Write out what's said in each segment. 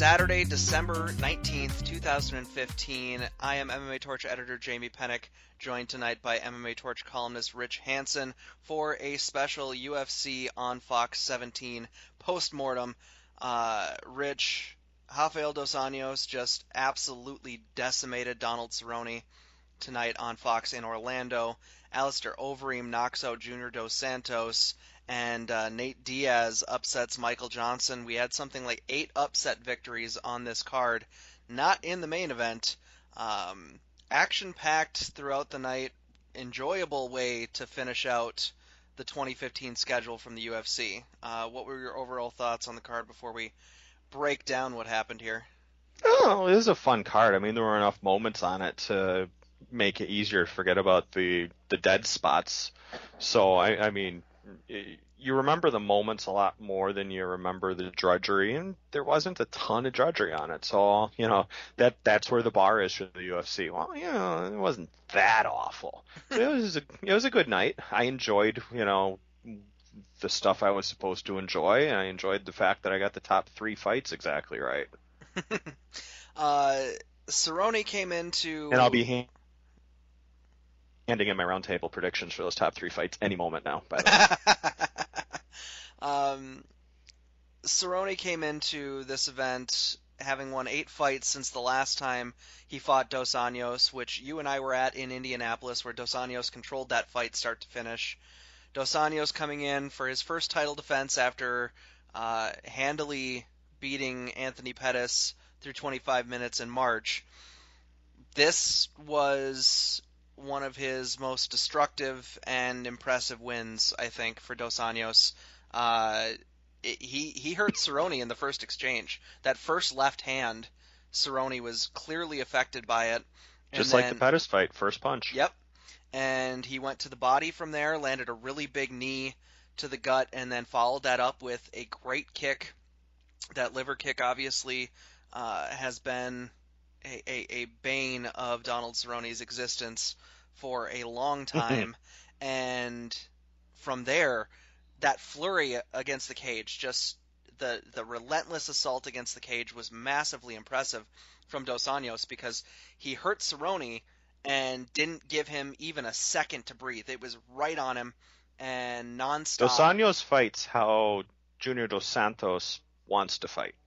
Saturday, December 19th, 2015. I am MMA Torch editor Jamie Pennick, joined tonight by MMA Torch columnist Rich Hansen for a special UFC on Fox 17 post-mortem. Rich, Rafael Dos Anjos just absolutely decimated Donald Cerrone tonight on Fox in Orlando. Alistair Overeem knocks out Junior Dos Santos, and Nate Diaz upsets Michael Johnson. We had something like 8 upset victories on this card, not in the main event. Action-packed throughout the night, enjoyable way to finish out the 2015 schedule from the UFC. What were your overall thoughts on the card before we break down what happened here? Oh, it was a fun card. I mean, there were enough moments on it to make it easier to forget about the dead spots. So, I mean, you remember the moments a lot more than you remember the drudgery, and there wasn't a ton of drudgery on it. So, that's where the bar is for the UFC. Well, it wasn't that awful. It was a good night. I enjoyed, the stuff I was supposed to enjoy, and I enjoyed the fact that I got the top 3 fights exactly right. Cerrone came into... And I'll be handing in my roundtable predictions for those top 3 fights any moment now, by the way. Cerrone came into this event having won 8 fights since the last time he fought Dos Anjos, which you and I were at in Indianapolis, where Dos Anjos controlled that fight start to finish. Dos Anjos coming in for his first title defense after handily beating Anthony Pettis through 25 minutes in March. This was one of his most destructive and impressive wins, I think, for Dos Anjos. He hurt Cerrone in the first exchange. That first left hand, Cerrone was clearly affected by it. Just like the Pettis fight, first punch. Yep. And he went to the body from there, landed a really big knee to the gut, and then followed that up with a great kick. That liver kick obviously has been a bane of Donald Cerrone's existence for a long time. And from there, that flurry against the cage, just the relentless assault against the cage was massively impressive from Dos Anjos, because he hurt Cerrone and didn't give him even a second to breathe. It was right on him and nonstop. Dos Anjos fights how Junior Dos Santos wants to fight.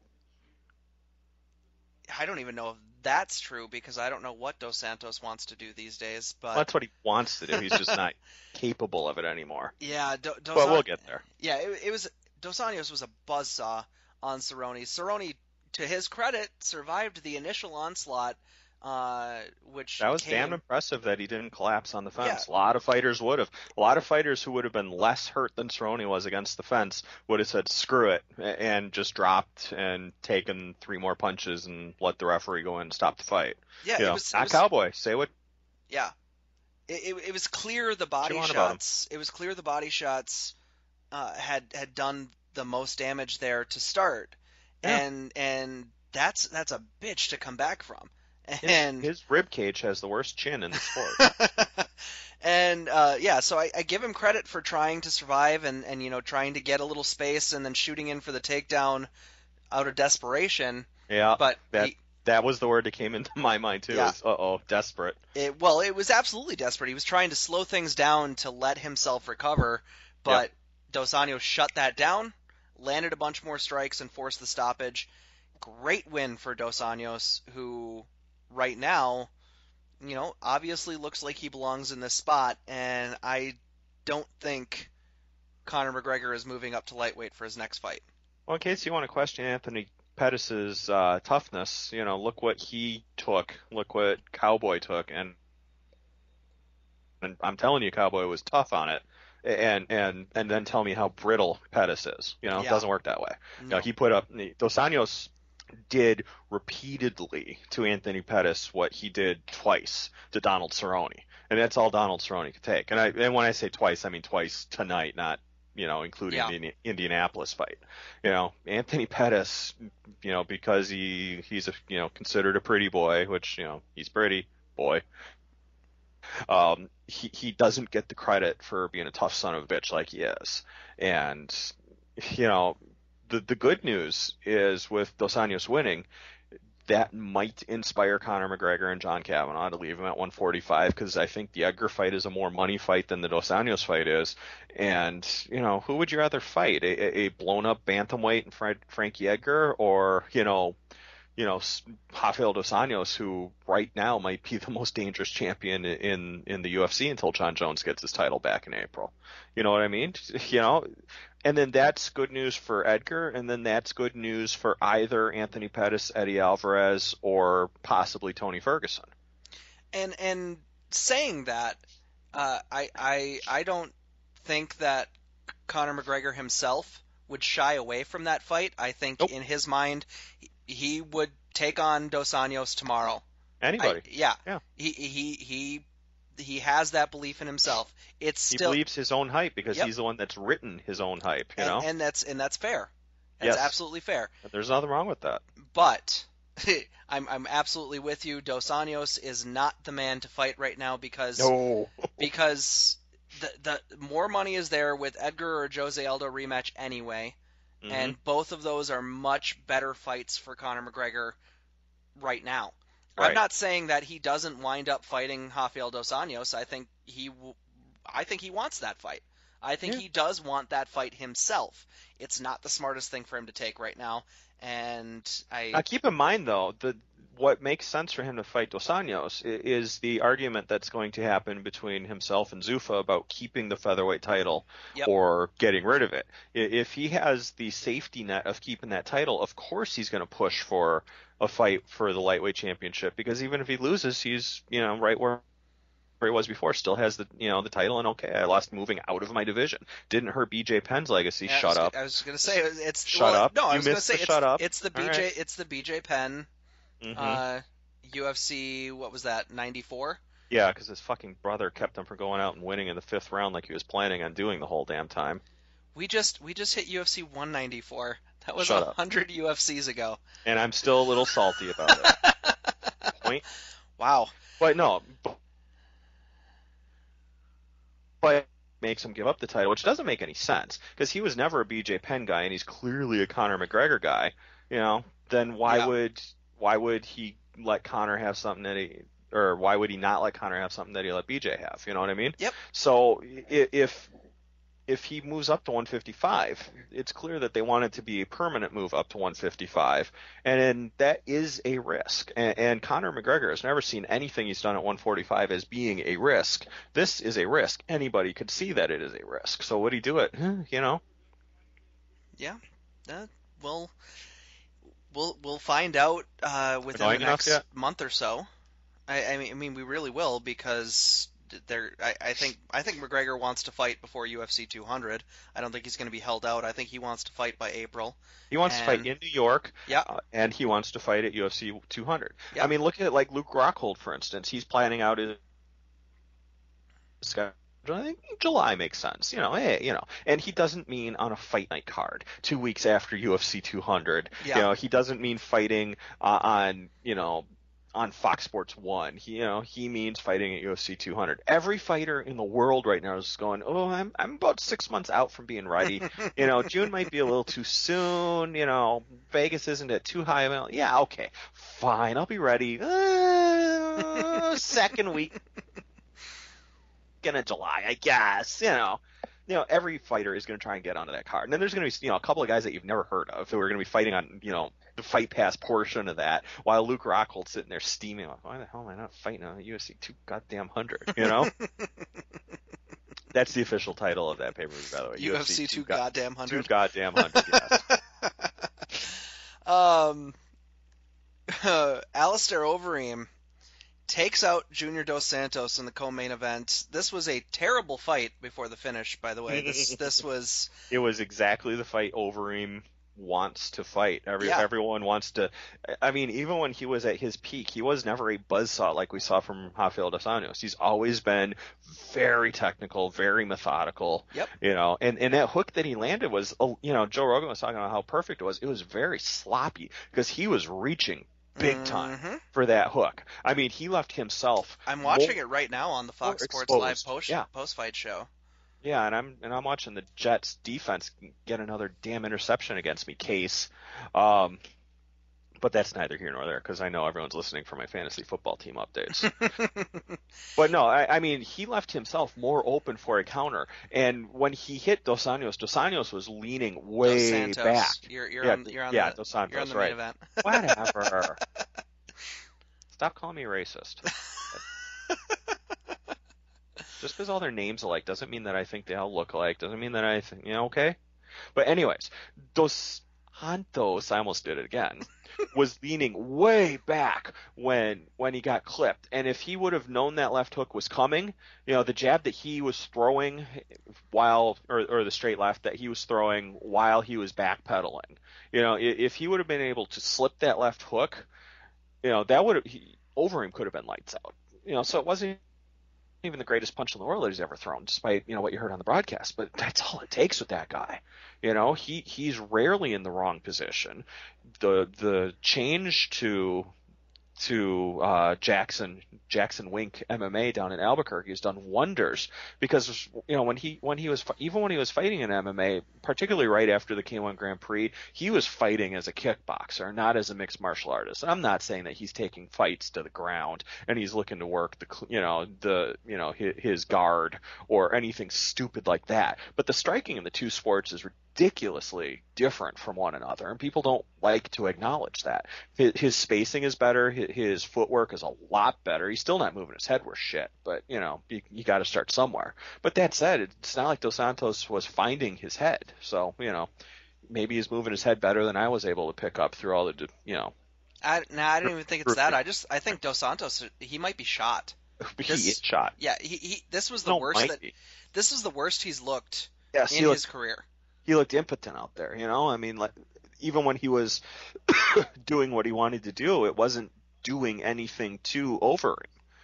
I don't even know if that's true, because I don't know what Dos Santos wants to do these days. But well, that's what he wants to do. He's just not capable of it anymore. Yeah, but we'll get there. Yeah, it was Dos Anjos was a buzzsaw on Cerrone. Cerrone, to his credit, survived the initial onslaught. Which that was damn impressive that he didn't collapse on the fence. Yeah. A lot of fighters would have. A lot of fighters who would have been less hurt than Cerrone was against the fence would have said, screw it, and just dropped and taken 3 more punches and let the referee go in and stop the fight. Yeah, it was Cowboy. Say what? Yeah. It was clear the body shots. It was clear the body shots had done the most damage there to start. Yeah. And that's a bitch to come back from. And his rib cage has the worst chin in the sport. And so I give him credit for trying to survive and trying to get a little space and then shooting in for the takedown out of desperation. Yeah, but that was the word that came into my mind too. Yeah. Desperate. It was absolutely desperate. He was trying to slow things down to let himself recover, but Dos Anjos shut that down, landed a bunch more strikes, and forced the stoppage. Great win for Dos Anjos, who right now, obviously looks like he belongs in this spot, and I don't think Conor McGregor is moving up to lightweight for his next fight. Well, in case you want to question Anthony Pettis' toughness, look what he took, look what Cowboy took, and I'm telling you, Cowboy was tough on it, and then tell me how brittle Pettis is. It doesn't work that way. No. He put up Dos Anjos did repeatedly to Anthony Pettis what he did twice to Donald Cerrone, and that's all Donald Cerrone could take. And when I say twice, I mean twice tonight, not including the Indianapolis fight. Anthony Pettis, because he's considered a pretty boy, which he's pretty boy. He doesn't get the credit for being a tough son of a bitch like he is, and the good news is with Dos Anjos winning, that might inspire Conor McGregor and John Kavanagh to leave him at 145, because I think the Edgar fight is a more money fight than the Dos Anjos fight is. And, who would you rather fight? A blown-up bantamweight in Frankie Edgar, or, Rafael Dos Anjos, who right now might be the most dangerous champion in the UFC until John Jones gets his title back in April. You know what I mean? And then that's good news for Edgar, and then that's good news for either Anthony Pettis, Eddie Alvarez, or possibly Tony Ferguson. And saying that, I don't think that Conor McGregor himself would shy away from that fight. I think in his mind, he would take on Dos Anjos tomorrow. Anybody? Yeah. He has that belief in himself. He believes his own hype, because he's the one that's written his own hype. And that's fair. That's absolutely fair. There's nothing wrong with that. But I'm absolutely with you. Dos Anjos is not the man to fight right now, because the more money is there with Edgar or Jose Aldo rematch anyway, and both of those are much better fights for Conor McGregor right now. Right. I'm not saying that he doesn't wind up fighting Rafael Dos Anjos. I think he wants that fight. I think he does want that fight himself. It's not the smartest thing for him to take right now. And now keep in mind, though, what makes sense for him to fight Dos Anjos is the argument that's going to happen between himself and Zuffa about keeping the featherweight title or getting rid of it. If he has the safety net of keeping that title, of course he's going to push for a fight for the lightweight championship, because even if he loses, he's right where he was before, still has the the title, and I lost moving out of my division. Didn't hurt BJ Penn's legacy. Shut up. I was going to say it's shut up. No, I was going to say shut up. It's the BJ. Right. It's the BJ Penn. UFC. What was that? 94. Yeah, because his fucking brother kept him from going out and winning in the 5th round like he was planning on doing the whole damn time. We just hit UFC 194. That was 100 UFCs ago. And I'm still a little salty about it. Point. Wow. But no. But makes him give up the title, which doesn't make any sense, because he was never a BJ Penn guy, and he's clearly a Conor McGregor guy. Then why would he let Conor have something or why would he not let Conor have something that he let BJ have? You know what I mean? Yep. So if he moves up to 155, it's clear that they want it to be a permanent move up to 155, and that is a risk. And Conor McGregor has never seen anything he's done at 145 as being a risk. This is a risk. Anybody could see that it is a risk. So would he do it? Yeah. We'll find out within the next month or so. I mean, we really will, because I think McGregor wants to fight before UFC 200. I don't think he's going to be held out. I think he wants to fight by April. He wants to fight in New York. Yeah. And he wants to fight at UFC 200. Yep. I mean, look at Luke Rockhold, for instance. He's planning out his schedule. I think July makes sense, and he doesn't mean on a fight night card 2 weeks after UFC 200. Yeah. He doesn't mean fighting on Fox Sports 1. He means fighting at UFC 200. Every fighter in the world right now is going, I'm about 6 months out from being ready. June might be a little too soon. Vegas isn't at too high of a... Yeah, okay, fine, I'll be ready. Second week in July, I guess. Every fighter is going to try and get onto that card. And then there's going to be, a couple of guys that you've never heard of who are going to be fighting on, the Fight Pass portion of that, while Luke Rockhold's sitting there steaming. Like, why the hell am I not fighting on UFC 200? That's the official title of that pay-per-view, by the way. UFC 2 goddamn 100. 2 goddamn 100, yes. Alistair Overeem takes out Junior Dos Santos in the co-main event. This was a terrible fight before the finish, by the way. This was... It was exactly the fight Overeem wants to fight. Everyone wants to... I mean, even when he was at his peak, he was never a buzzsaw like we saw from Rafael Dos Anjos. He's always been very technical, very methodical. Yep. And that hook that he landed was, Joe Rogan was talking about how perfect it was. It was very sloppy, because he was reaching big time for that hook. I mean, he left himself... I'm watching it right now on the Fox Sports Live post-fight show. Yeah, and I'm watching the Jets defense get another damn interception against me, Case. Um, but that's neither here nor there because I know everyone's listening for my fantasy football team updates. But no, I mean, he left himself more open for a counter. And when he hit Dos Anjos was leaning Dos way back. Santos, you're Yeah, on yeah, Dos you're on Santos, the main right. event. Whatever. Stop calling me racist. Just because all their names alike doesn't mean that I think they all look alike. Doesn't mean that I think, okay? But anyways, Dos Santos, I almost did it again, was leaning way back when he got clipped. And if he would have known that left hook was coming, the jab that he was throwing or the straight left that he was throwing while he was backpedaling, if he would have been able to slip that left hook, that would have, Overeem could have been lights out. So it wasn't even the greatest punch in the world that he's ever thrown, despite what you heard on the broadcast. But that's all it takes with that guy. He's rarely in the wrong position. The change to Jackson Wink MMA down in Albuquerque has done wonders because when he was fighting in MMA, particularly right after the K1 Grand Prix, he was fighting as a kickboxer, not as a mixed martial artist. And I'm not saying that he's taking fights to the ground and he's looking to work his guard or anything stupid like that. But the striking in the two sports is ridiculously different from one another, and people don't like to acknowledge that. His spacing is better. His footwork is a lot better. He's still not moving his head worth shit, but you got to start somewhere. But that said, it's not like Dos Santos was finding his head, so maybe he's moving his head better than I was able to pick up through all the I didn't even think it's that. I think Dos Santos, he might be shot. He is shot. Yeah, this was the worst this is the worst he's looked in his career. He looked impotent out there, I mean, even when he was doing what he wanted to do, it wasn't doing anything to Overeem.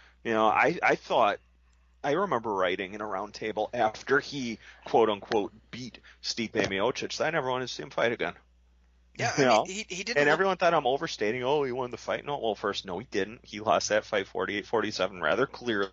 I remember writing in a round table after he quote unquote beat Stipe Miocic that I never wanted to see him fight again. Yeah, I mean, he didn't. And everyone thought I'm overstating. Oh, he won the fight. No, well, first, no, he didn't. He lost that fight 48-47 rather clearly.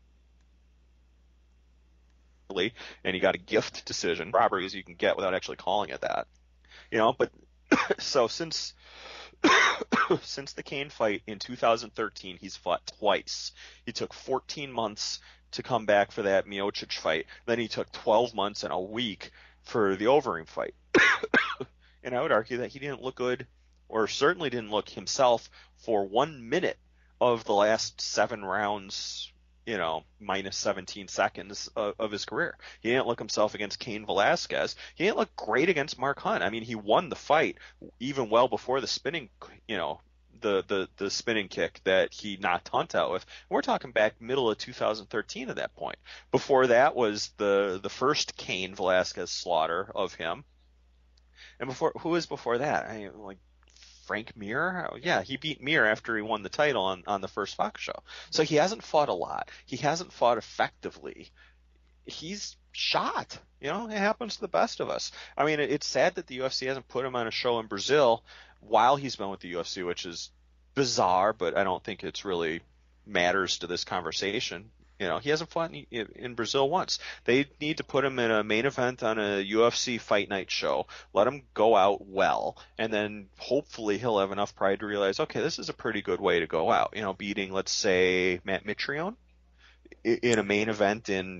And he got a gift decision, robbery as you can get without actually calling it that. But so since the Cain fight in 2013, he's fought twice. He took 14 months to come back for that Miocic fight. Then he took 12 months and a week for the Overeem fight. And I would argue that he didn't look good, or certainly didn't look himself for 1 minute of the last 7 rounds, minus 17 seconds of his career. He didn't look himself against Cain Velasquez. He didn't look great against Mark Hunt. I mean, he won the fight even well before the spinning, the spinning kick that he knocked Hunt out with. We're talking back middle of 2013 at that point. Before that was the first Cain Velasquez slaughter of him. And who was before that? Frank Mir? Yeah, he beat Mir after he won the title on the first Fox show. So he hasn't fought a lot. He hasn't fought effectively. He's shot. It happens to the best of us. I mean, it's sad that the UFC hasn't put him on a show in Brazil while he's been with the UFC, which is bizarre, but I don't think it's really matters to this conversation. He hasn't fought in Brazil once. They need to put him in a main event on a UFC Fight Night show, let him go out well, and then hopefully he'll have enough pride to realize, okay, this is a pretty good way to go out. Beating, let's say, Matt Mitrione in a main event in,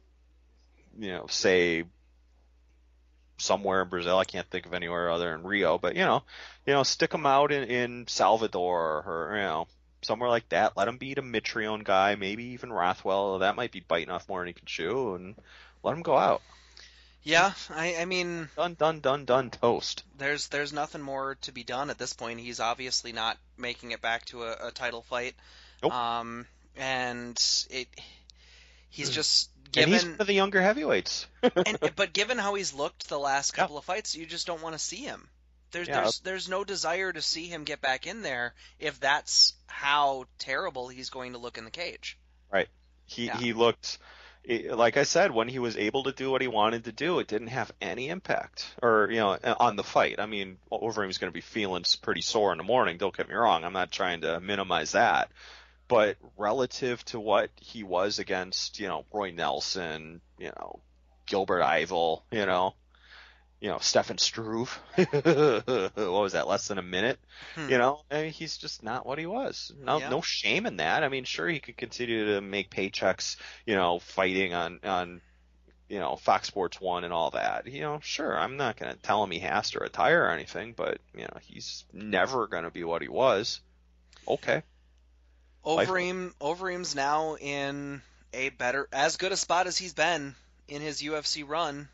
say, somewhere in Brazil. I can't think of anywhere other than Rio, but, stick him out in Salvador or, somewhere like that. Let him beat a Mitrione guy, maybe even Rothwell. That might be biting off more than he can chew, and let him go out. Yeah, I mean, done, toast. There's nothing more to be done at this point. He's obviously not making it back to a title fight. Nope. And he's just given. And he's one of the younger heavyweights. But given how he's looked the last couple of fights, you just don't want to see him. There's no desire to see him get back in there if that's how terrible he's going to look in the cage. Right. He looked, like I said, when he was able to do what he wanted to do, it didn't have any impact on the fight. I mean, Overeem's going to be feeling pretty sore in the morning. Don't get me wrong. I'm not trying to minimize that. But relative to what he was against, Roy Nelson, Gilbert Ivel, Stefan Struve. What was that? Less than a minute. Hmm. I mean, he's just not what he was. No, Yeah. no shame in that. I mean, sure, he could continue to make paychecks, fighting on Fox Sports 1 and all that. Sure, I'm not going to tell him he has to retire or anything, but, he's never going to be what he was. Okay. Overeem's now in as good a spot as he's been in his UFC run.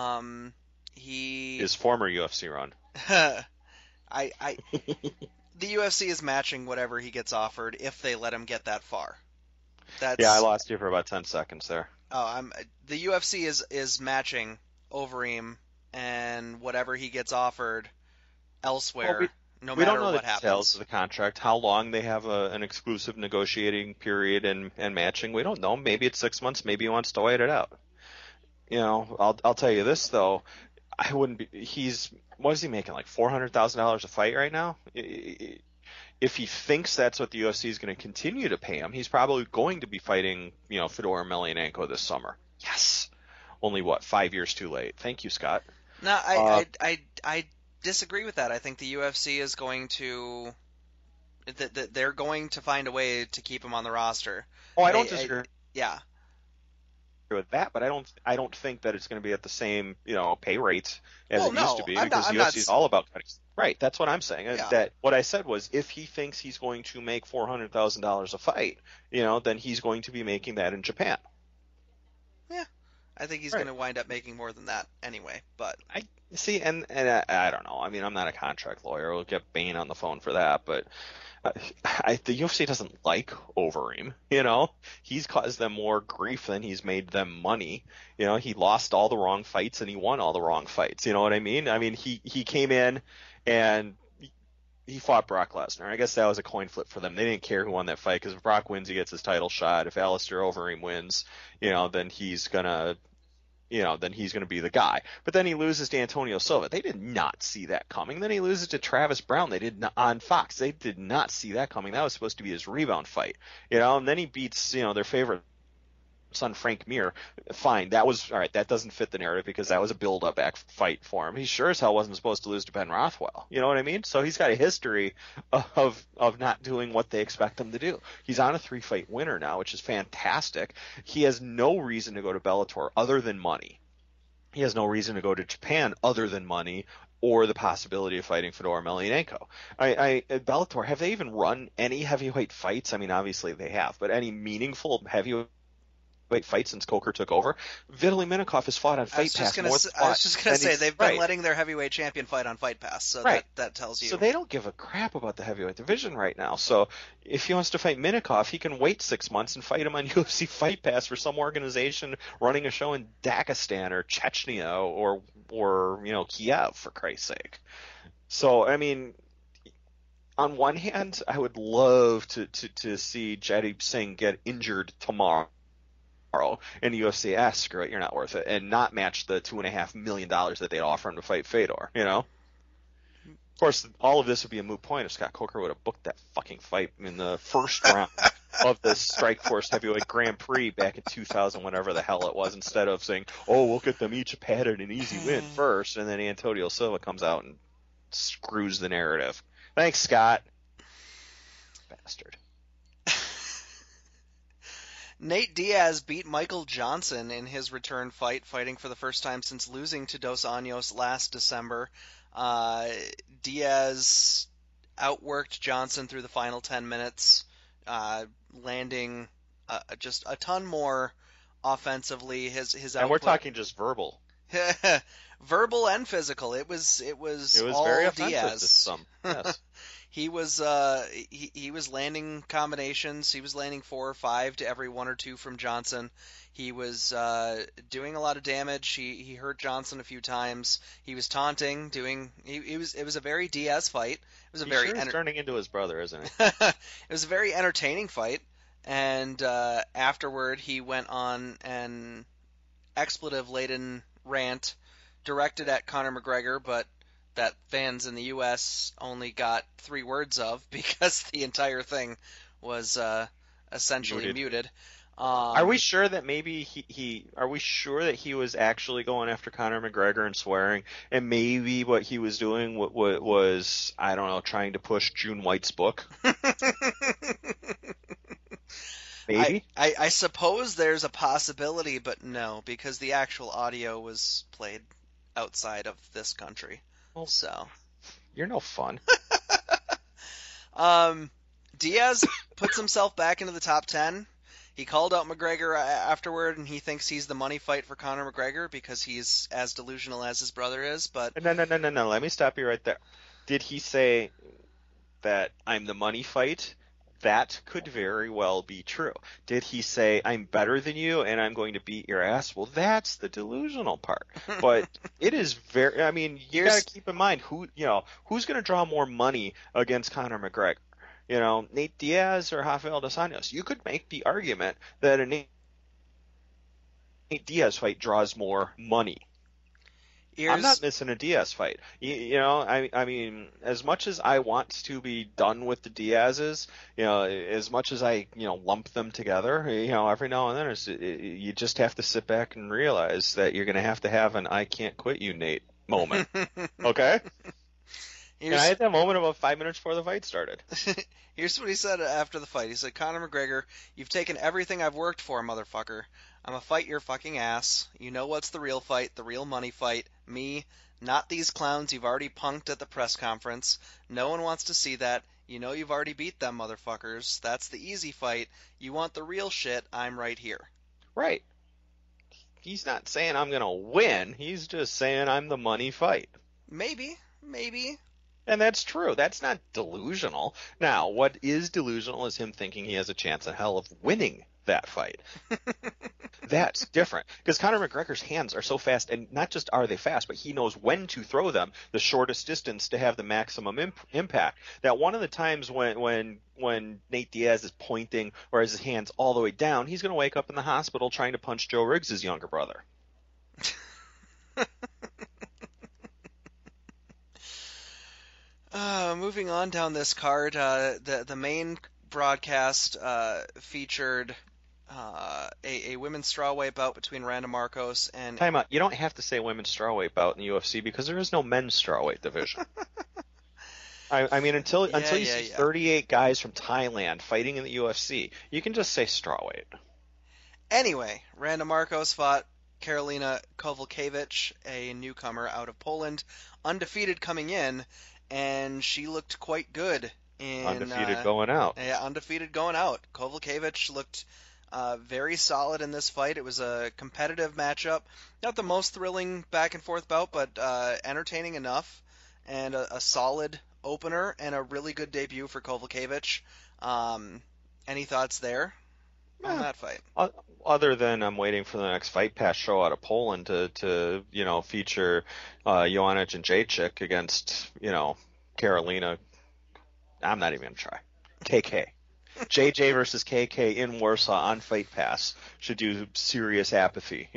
His former UFC run. I the UFC is matching whatever he gets offered if they let him get that far. Yeah, I lost you for about 10 seconds there. The UFC is matching Overeem and whatever he gets offered elsewhere, no we matter don't know what the happens. details of the contract, how long they have an exclusive negotiating period and matching. We don't know. Maybe it's 6 months. Maybe he wants to wait it out. I'll tell you this though. I wouldn't be. What is he making? Like $400,000 a fight right now? If he thinks that's what the UFC is going to continue to pay him, he's probably going to be fighting, Fedor Emelianenko this summer. Yes. Only 5 years too late. Thank you, Scott. No, I disagree with that. I think the UFC is going to they're going to find a way to keep him on the roster. Oh, I don't disagree. Yeah. With that, but I don't think that it's going to be at the same pay rate as it used to be, I'm because UFC is all about cutting. Right, that's what I'm saying. Yeah. That what I said was, if he thinks he's going to make $400,000 a fight, then he's going to be making that in Japan. Yeah, I think he's going to wind up making more than that anyway. But I see, and I don't know. I mean, I'm not a contract lawyer. We'll get Bain on the phone for that, but. The UFC doesn't like Overeem. He's caused them more grief than he's made them money. He lost all the wrong fights and he won all the wrong fights. You know what I mean? I mean, he came in and he fought Brock Lesnar. I guess that was a coin flip for them. They didn't care who won that fight, because if Brock wins, he gets his title shot. If Alistair Overeem wins, then he's gonna be the guy. But then he loses to Antonio Silva. They did not see that coming. Then he loses to Travis Brown. They did not, on Fox. They did not see that coming. That was supposed to be his rebound fight. And then he beats, their favorite son, Frank Mir. Fine. That was, all right, that doesn't fit the narrative because that was a build-up fight for him. He sure as hell wasn't supposed to lose to Ben Rothwell. You know what I mean? So he's got a history of not doing what they expect him to do. He's on a 3-fight winner now, which is fantastic. He has no reason to go to Bellator other than money. He has no reason to go to Japan other than money or the possibility of fighting Fedor Emelianenko. Bellator, have they even run any heavyweight fights? I mean, obviously they have, but any meaningful heavyweight fight since Coker took over? Vitaly Minakov has fought on Fight Pass more than I was just going to say, they've been right. letting their heavyweight champion fight on Fight Pass, so right. that tells you. So they don't give a crap about the heavyweight division right now. So if he wants to fight Minakov, he can wait 6 months and fight him on UFC Fight Pass for some organization running a show in Dagestan or Chechnya or Kiev, for Christ's sake. So, I mean, on one hand, I would love to see Jaideep Singh get injured tomorrow. And the UFC, screw it, you're not worth it, and not match the $2.5 million that they'd offer him to fight Fedor. Of course, all of this would be a moot point if Scott Coker would have booked that fucking fight in the first round of the Strikeforce Heavyweight Grand Prix back in 2000, whatever the hell it was, instead of saying, "Oh, we'll get them each a padded and easy win first," and then Antonio Silva comes out and screws the narrative. Thanks, Scott. Bastard. Nate Diaz beat Michael Johnson in his return fight, fighting for the first time since losing to Dos Anjos last December. Diaz outworked Johnson through the final 10 minutes, landing just a ton more offensively. His output, and we're talking just verbal. Verbal and physical. It was all very Diaz. To some. Yes. He was he was landing combinations. He was landing 4 or 5 to every 1 or 2 from Johnson. He was doing a lot of damage. He hurt Johnson a few times. He was taunting. It was a very Diaz fight. It was a very turning into his brother, isn't he? It was a very entertaining fight. And afterward, he went on an expletive-laden rant directed at Conor McGregor, but that fans in the U.S. only got 3 words of because the entire thing was essentially muted. Are we sure that maybe are we sure that he was actually going after Conor McGregor and swearing, and maybe what he was doing was, I don't know, trying to push June White's book? Maybe? I suppose there's a possibility, but no, because the actual audio was played outside of this country. Well, So, you're no fun. Diaz puts himself back into the top 10. He called out McGregor afterward, and he thinks he's the money fight for Conor McGregor because he's as delusional as his brother is. But No. Let me stop you right there. Did he say that I'm the money fight? That could very well be true. Did he say I'm better than you and I'm going to beat your ass? Well, that's the delusional part. But it is very. I mean, you got to keep in mind who's going to draw more money against Conor McGregor. Nate Diaz or Rafael dos Anjos. You could make the argument that a Nate Diaz fight draws more money. I'm not missing a Diaz fight. I mean, as much as I want to be done with the Diazes, as much as I, lump them together, every now and then you just have to sit back and realize that you're going to have an I can't quit you, Nate moment. Okay? And I had that moment about 5 minutes before the fight started. Here's what he said after the fight. He said, Conor McGregor, you've taken everything I've worked for, motherfucker. I'm a fight your fucking ass. You know what's the real fight, the real money fight. Me, not these clowns you've already punked at the press conference. No one wants to see that. You know you've already beat them, motherfuckers. That's the easy fight. You want the real shit, I'm right here. Right. He's not saying I'm going to win. He's just saying I'm the money fight. Maybe. And that's true. That's not delusional. Now, what is delusional is him thinking he has a chance in hell of winning that fight. That's different. Because Conor McGregor's hands are so fast, and not just are they fast, but he knows when to throw them the shortest distance to have the maximum impact. That one of the times when Nate Diaz is pointing or has his hands all the way down, he's going to wake up in the hospital trying to punch Joe Riggs' younger brother. Moving on down this card, the main broadcast featured a women's strawweight bout between Randa Markos and... Time out. You don't have to say women's strawweight bout in the UFC because there is no men's strawweight division. I mean, until you see 38 guys from Thailand fighting in the UFC, you can just say strawweight. Anyway, Randa Markos fought Karolina Kowalkiewicz, a newcomer out of Poland, undefeated coming in, and she looked quite good. Undefeated going out. Yeah, undefeated going out. Kowalkiewicz looked very solid in this fight. It was a competitive matchup. Not the most thrilling back-and-forth bout, but entertaining enough, and a solid opener, and a really good debut for Kowalkiewicz. Any thoughts there on that fight? Other than I'm waiting for the next Fight Pass show out of Poland to feature Joanna Jędrzejczyk against, Karolina. I'm not even going to try. KK. JJ versus KK in Warsaw on Fight Pass should do serious apathy,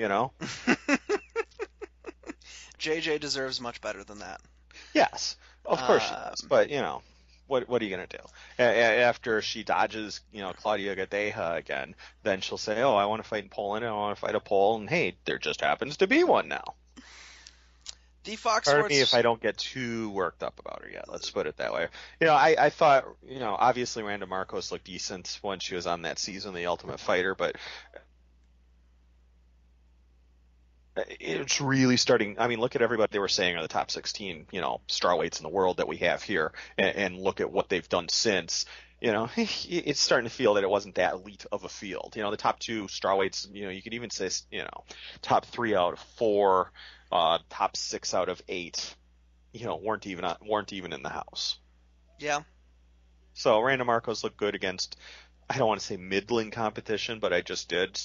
JJ deserves much better than that. Yes, of course she does. But, what are you going to do? After she dodges, Claudia Gadeja again, then she'll say, oh, I want to fight in Poland, and I want to fight a Pole, and hey, there just happens to be one now. The Fox Pardon Sports... me if I don't get too worked up about her yet. Let's put it that way. I thought, obviously Randa Markos looked decent when she was on that season, The Ultimate Fighter, but it's really starting. I mean, look at everybody they were saying are the top 16, strawweights in the world that we have here, and look at what they've done since. It's starting to feel that it wasn't that elite of a field. The top two strawweights, you could even say, top 3 out of 4, top 6 out of 8, weren't even in the house. Yeah. So Randa Markos looked good against, I don't want to say middling competition, but I just did.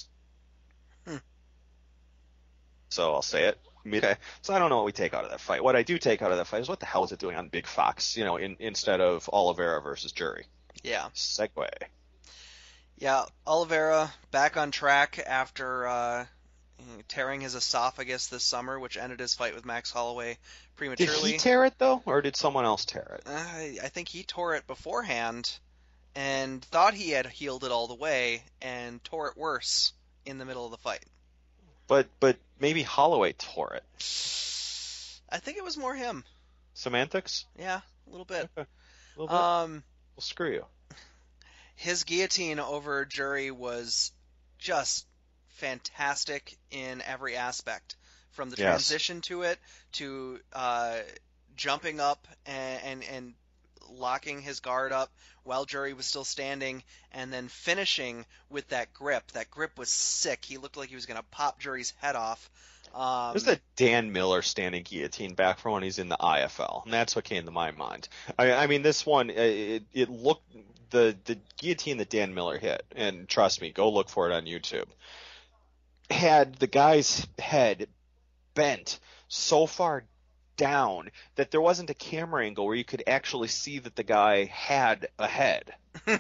So I'll say it. So I don't know what we take out of that fight. What I do take out of that fight is what the hell is it doing on Big Fox, instead of Oliveira versus Jury. Yeah. Segue. Yeah, Oliveira back on track after tearing his esophagus this summer, which ended his fight with Max Holloway prematurely. Did he tear it, though, or did someone else tear it? I think he tore it beforehand, and thought he had healed it all the way and tore it worse in the middle of the fight. But maybe Holloway tore it. I think it was more him. Semantics? Yeah, a little bit. Okay. A little bit? Well, screw you. His guillotine over Jury was just fantastic in every aspect, from the transition to it to jumping up and locking his guard up while Jury was still standing, and then finishing with that grip. That grip was sick. He looked like he was going to pop Jury's head off. There's that Dan Miller standing guillotine back from when he's in the IFL, and that's what came to my mind. I mean, this one, it looked, the guillotine that Dan Miller hit, and trust me, go look for it on YouTube, had the guy's head bent so far down that there wasn't a camera angle where you could actually see that the guy had a head.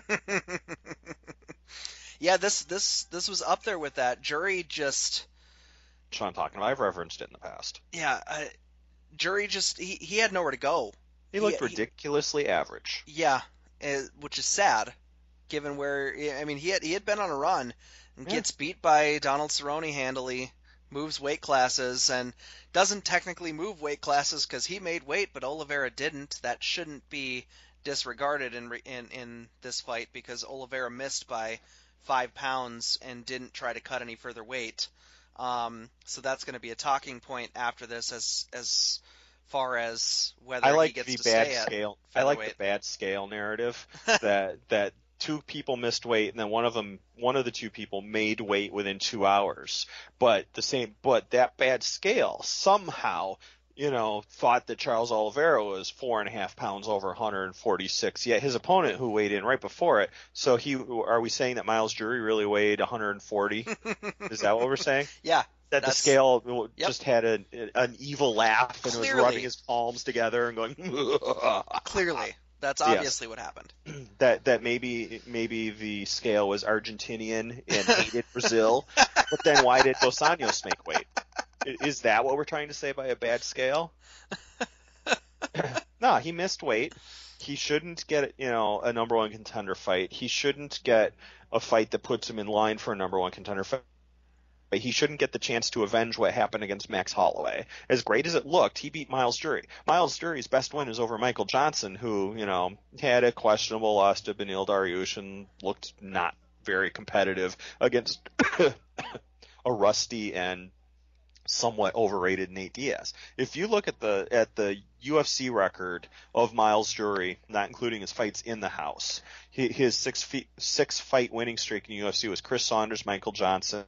Yeah, this was up there with that. Jury just... Sean talking about. I've referenced it in the past. Yeah, Jury just he had nowhere to go. He looked ridiculously average. Yeah, which is sad, given where I mean he had been on a run and gets beat by Donald Cerrone handily, moves weight classes and doesn't technically move weight classes because he made weight, but Oliveira didn't. That shouldn't be disregarded in this fight because Oliveira missed by 5 pounds and didn't try to cut any further weight. So that's going to be a talking point after this as far as whether he gets to stay at featherweight. I like the bad scale narrative that two people missed weight and then one of the two people made weight within 2 hours. But that bad scale somehow, thought that Charles Oliveira was 4.5 pounds over 146. Yet his opponent, who weighed in right before it, are we saying that Miles Jury really weighed 140? Is that what we're saying? Yeah. That the scale just had an evil laugh and was rubbing his palms together and going. Clearly, that's obviously what happened. That maybe the scale was Argentinian and hated Brazil, but then why did Dos Anjos make weight? Is that what we're trying to say by a bad scale? No, he missed weight. He shouldn't get, a number one contender fight. He shouldn't get a fight that puts him in line for a number one contender fight. He shouldn't get the chance to avenge what happened against Max Holloway. As great as it looked, he beat Miles Jury. Miles Jury's best win is over Michael Johnson, who, had a questionable loss to Beneil Dariush and looked not very competitive against a rusty and somewhat overrated Nate Diaz. If you look at the UFC record of Miles Jury, not including his fights in the house, his six fight winning streak in UFC was Chris Saunders, Michael Johnson,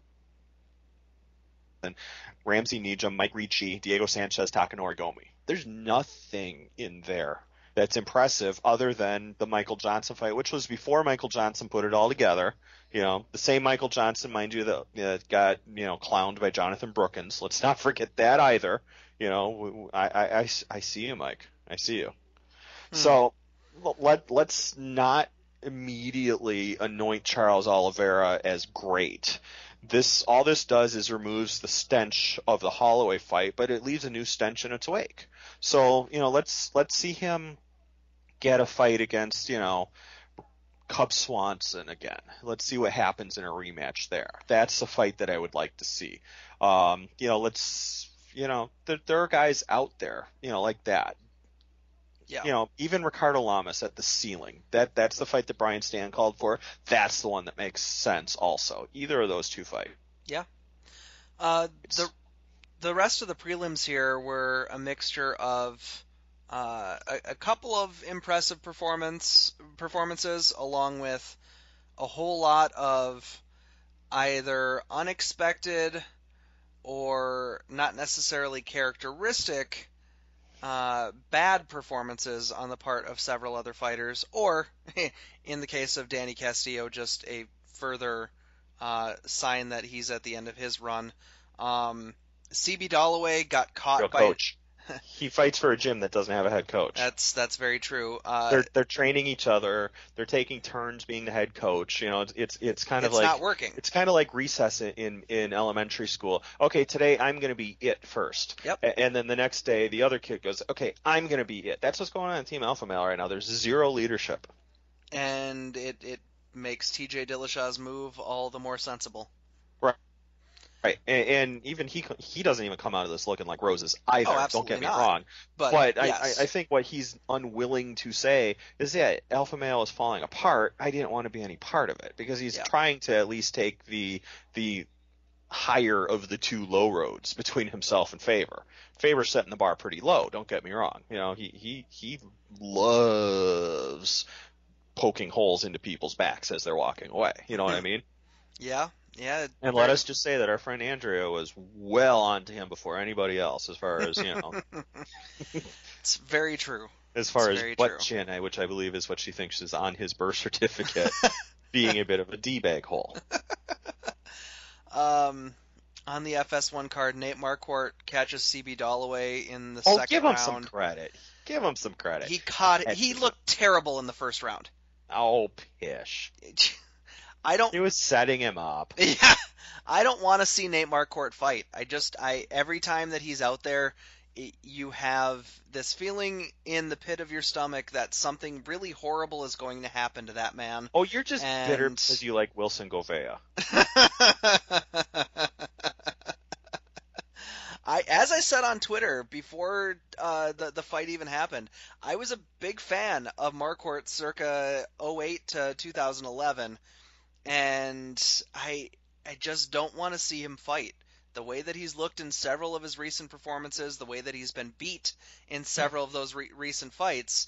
Ramsey Nijem, Mike Ricci, Diego Sanchez, Takanori Gomi. There's nothing in there that's impressive other than the Michael Johnson fight, which was before Michael Johnson put it all together. The same Michael Johnson, mind you, that got, clowned by Jonathan Brookins. Let's not forget that either. I see you, Mike. I see you. So let's not immediately anoint Charles Oliveira as great. All this does is removes the stench of the Holloway fight, but it leaves a new stench in its wake. So, let's see him get a fight against, Cub Swanson again. Let's see what happens in a rematch there. That's the fight that I would like to see. There are guys out there, like that. Yeah. Even Ricardo Lamas at the ceiling. That's the fight that Brian Stann called for. That's the one that makes sense also. Either of those two fights. Yeah. The rest of the prelims here were a mixture of a couple of impressive performances along with a whole lot of either unexpected or not necessarily characteristic bad performances on the part of several other fighters, or in the case of Danny Castillo, just a further sign that he's at the end of his run. CB Dollaway got caught by coach. He fights for a gym that doesn't have a head coach. That's very true. They're training each other. They're taking turns being the head coach. It's kind of like not working. It's kind of like recess in elementary school. Okay, today I'm going to be it first. Yep. And then the next day the other kid goes, okay, I'm going to be it. That's what's going on in Team Alpha Male right now. There's zero leadership. and it makes TJ Dillashaw's move all the more sensible. Right. Right, and even he doesn't even come out of this looking like roses Oh, either. Don't absolutely get me not. wrong, But but I yes, think what he's unwilling to say is, yeah, Alpha Male is falling apart. I didn't want to be any part of it because he's yeah, trying to at least take the higher of the two low roads between himself and Favor. Favor's setting the bar pretty low. Don't get me wrong. You know, he loves poking holes into people's backs as they're walking away. You know what I mean? yeah, yeah. And let us just say that our friend Andrea was well onto him before anybody else, as far as, It's very true. as It's far as very true. butt chin, which I believe is what she thinks is on his birth certificate, being a bit of a D-bag hole. Um, on the FS1 card, Nate Marquardt catches CB Dollaway in the Oh, second give him some round. credit. Give him some credit. He caught it. Heck, He looked terrible in the first round. Oh, pish. I don't. He was setting him up. Yeah, I don't want to see Nate Marquardt fight. Every time that he's out there, you have this feeling in the pit of your stomach that something really horrible is going to happen to that man. Oh, you're just bitter And because you like Wilson Govea. As I said on Twitter before the fight even happened, I was a big fan of Marquardt circa '08 to 2011, and I just don't want to see him fight. The way that he's looked in several of his recent performances, the way that he's been beat in several of those recent fights,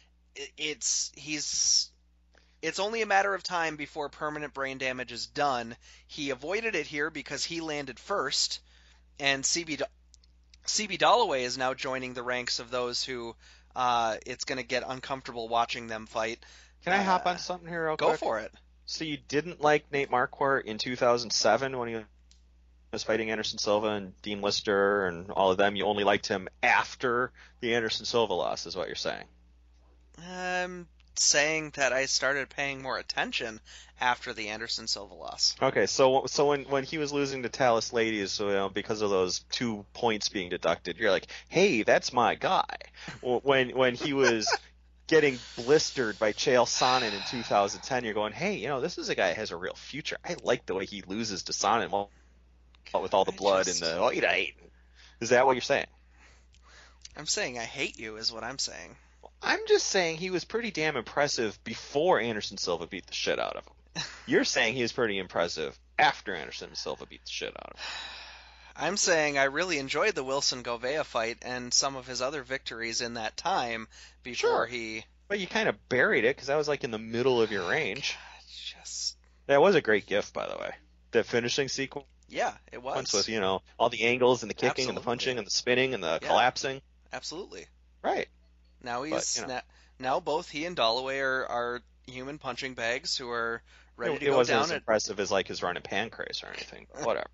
it's only a matter of time before permanent brain damage is done. He avoided it here because he landed first, and CB Dollaway is now joining the ranks of those who it's going to get uncomfortable watching them fight. Can I hop on something here real quick? Go for it. So you didn't like Nate Marquardt in 2007 when he was fighting Anderson Silva and Dean Lister and all of them. You only liked him after the Anderson Silva loss, is what you're saying. I'm saying that I started paying more attention after the Anderson Silva loss. Okay, so when he was losing to Talis Ladies, so, because of those 2 points being deducted, you're like, hey, that's my guy. When he was getting blistered by Chael Sonnen in 2010, you're going, hey, this is a guy that has a real future. I like the way he loses to Sonnen with all the blood and the Is that what you're saying? I'm saying I hate you is what I'm saying. I'm just saying he was pretty damn impressive before Anderson Silva beat the shit out of him. You're saying he was pretty impressive after Anderson Silva beat the shit out of him. I'm saying I really enjoyed the Wilson Govea fight and some of his other victories in that time before he... But you kind of buried it because that was like in the middle of your range. God, That was a great gift, by the way. The finishing sequence. Yeah, it was. With, all the angles and the kicking Absolutely. and the punching and the spinning and the collapsing. Absolutely. Right. Now now both he and Dollaway are human punching bags who are ready to go down. It wasn't as impressive as like his run at Pancrase or anything, but whatever.